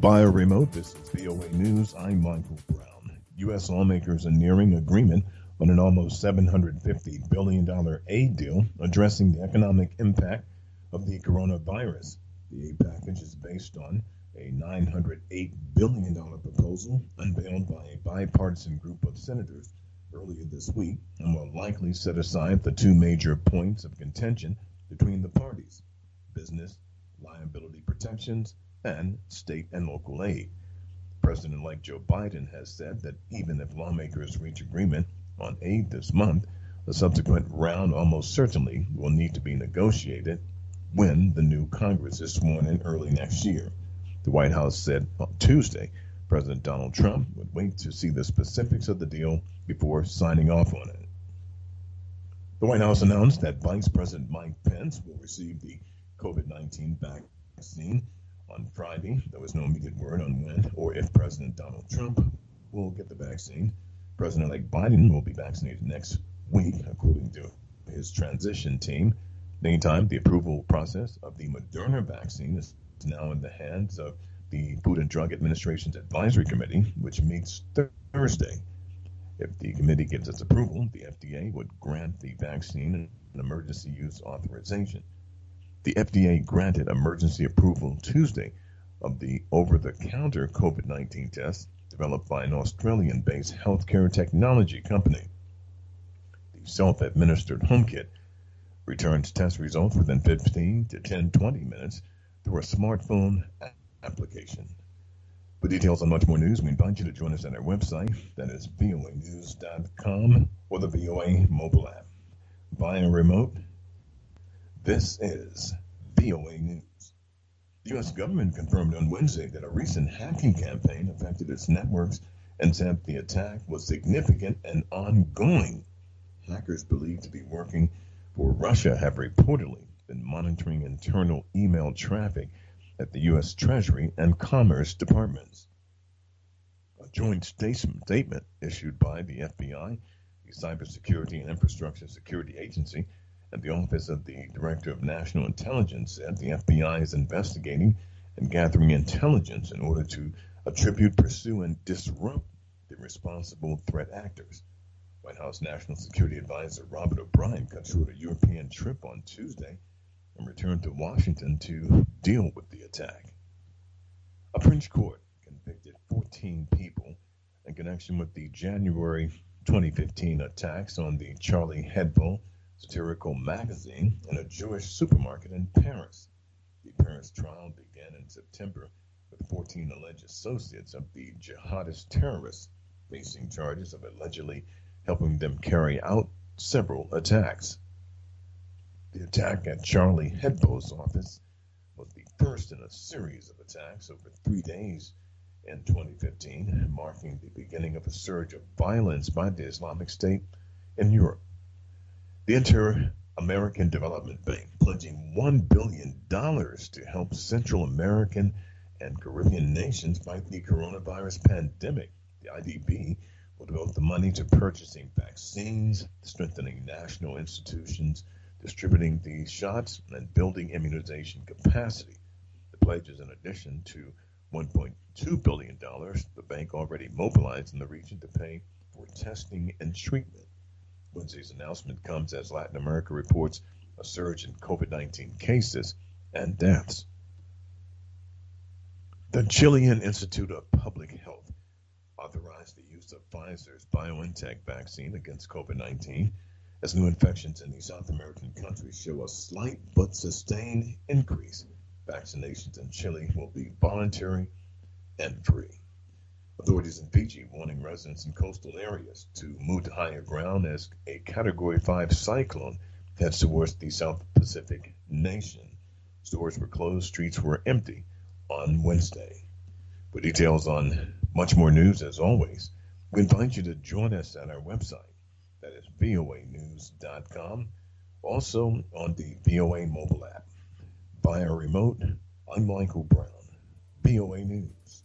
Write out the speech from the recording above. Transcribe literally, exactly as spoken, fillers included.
By a remote, this is V O A News. I'm Michael Brown. U S lawmakers are nearing agreement on an almost seven hundred fifty billion dollars aid deal addressing the economic impact of the coronavirus. The aid package is based on a nine hundred eight billion dollars proposal unveiled by a bipartisan group of senators earlier this week and will likely set aside the two major points of contention between the parties: business liability protections and state and local aid. President-elect Joe Biden has said that even if lawmakers reach agreement on aid this month, the subsequent round almost certainly will need to be negotiated when the new Congress is sworn in early next year. The White House said on Tuesday President Donald Trump would wait to see the specifics of the deal before signing off on it. The White House announced that Vice President Mike Pence will receive the COVID nineteen vaccine on Friday. There was no immediate word on when or if President Donald Trump will get the vaccine. President-elect Biden will be vaccinated next week, according to his transition team. Meantime, the approval process of the Moderna vaccine is now in the hands of the Food and Drug Administration's Advisory Committee, which meets Thursday. If the committee gives its approval, the F D A would grant the vaccine an emergency use authorization. The F D A granted emergency approval Tuesday of the over-the-counter COVID nineteen test developed by an Australian-based healthcare technology company. The self-administered home kit returns test results within fifteen to ten, twenty minutes through a smartphone application. For details on much more news, we invite you to join us at our website, that is V O A news dot com, or the V O A mobile app. Via remote, this is V O A News. The U S government confirmed on Wednesday that a recent hacking campaign affected its networks and said the attack was significant and ongoing. Hackers believed to be working for Russia have reportedly been monitoring internal email traffic at the U S Treasury and Commerce Departments. A joint statement issued by the F B I, the Cybersecurity and Infrastructure Security Agency, and the Office of the Director of National Intelligence said the F B I is investigating and gathering intelligence in order to attribute, pursue, and disrupt the responsible threat actors. White House National Security Advisor Robert O'Brien cut short a European trip on Tuesday and returned to Washington to deal with the attack. A French court convicted fourteen people in connection with the January twenty fifteen attacks on the Charlie Hebdo satirical magazine in a Jewish supermarket in Paris. The Paris trial began in September with fourteen alleged associates of the jihadist terrorists facing charges of allegedly helping them carry out several attacks. The attack at Charlie Hebdo's office was the first in a series of attacks over three days in twenty fifteen, marking the beginning of a surge of violence by the Islamic State in Europe. The Inter-American Development Bank pledging one billion dollars to help Central American and Caribbean nations fight the coronavirus pandemic. The I D B will devote the money to purchasing vaccines, strengthening national institutions, distributing these shots, and building immunization capacity. The pledge is in addition to one point two billion dollars the bank already mobilized in the region to pay for testing and treatment. Wednesday's announcement comes as Latin America reports a surge in COVID nineteen cases and deaths. The Chilean Institute of Public Health authorized the use of Pfizer's BioNTech vaccine against COVID nineteen as new infections in the South American countries show a slight but sustained increase. Vaccinations in Chile will be voluntary and free. Authorities in Fiji warning residents in coastal areas to move to higher ground as a Category five cyclone heads towards the South Pacific nation. Stores were closed, streets were empty on Wednesday. For details on much more news, as always, we invite you to join us at our website, that is V O A news dot com, also on the V O A mobile app. Via remote, I'm Michael Brown, V O A News.